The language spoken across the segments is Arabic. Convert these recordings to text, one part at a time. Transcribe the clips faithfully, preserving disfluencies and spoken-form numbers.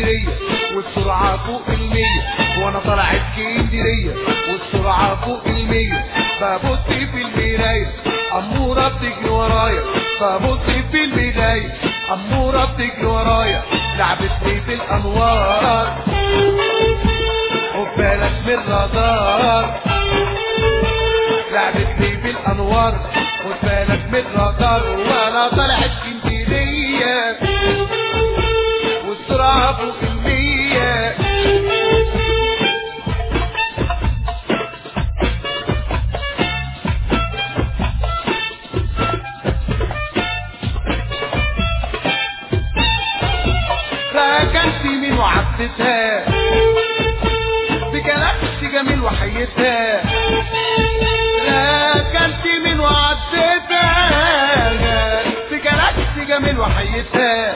اسكندرية والسرعة فوق المية، وانا طالع اسكندرية والسرعة فوق المية. ببص في المراية أمورة بتجري ورايا، ببص في المراية أمورة بتجري ورايا. لعبت لي في الأنوار خد بالك من الرادار، لعبت لي في الأنوار خد بالك من الرادار. وانا طالع اسكندرية والسرعة فوق المية. ركنت يمين وعدتها بجلاكسي جميل وحيتها، ركنت يمين وعدتها بجلاكسي جميل وحيتها.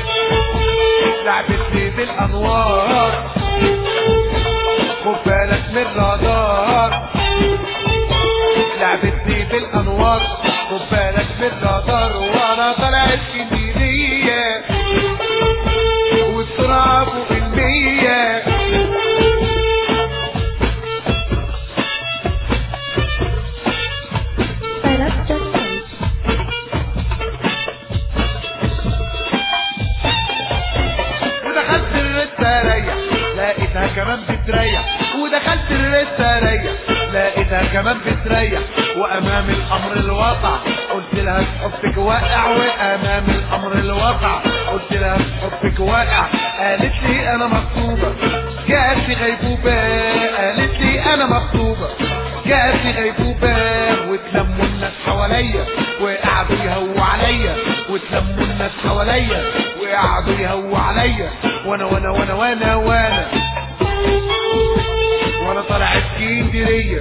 لعبت لي بالانوار خد بالك من الرادار، لعبت لي بالانوار خد بالك من الرادار. وانا طالع اسكندرية والسرعة فوق المية. ودخلت الرسة ريح لقيتها كمان بتريح، ودخلت الرسة ريح لقيتها كمان بتريح. وامام الامر الواقع قلت لها حبك واقع، وامام الامر الواقع قلت لها حبك واقع. قالت لي انا مخطوبة جات لي غيبوبة، قالت لي انا مخطوبة جات لي غيبوبة. وتلموا الناس حواليا وقعدوا يهووا عليا، وتلموا الناس حواليا وقعدوا يهووا عليا. وانا وانا وانا وانا وانا وانا طالع اسكندرية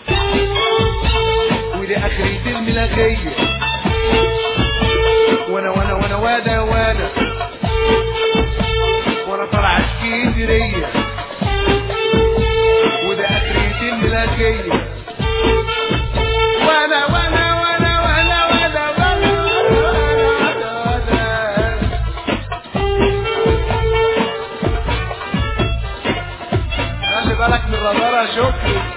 ودي اخرة الملاغية. وانا وانا وانا وانا وانا وانا طالع اسكندرية ودي اخرة الملاغية. وانا وانا وانا وانا وانا وانا خلي بالك من الرادار يا شكري.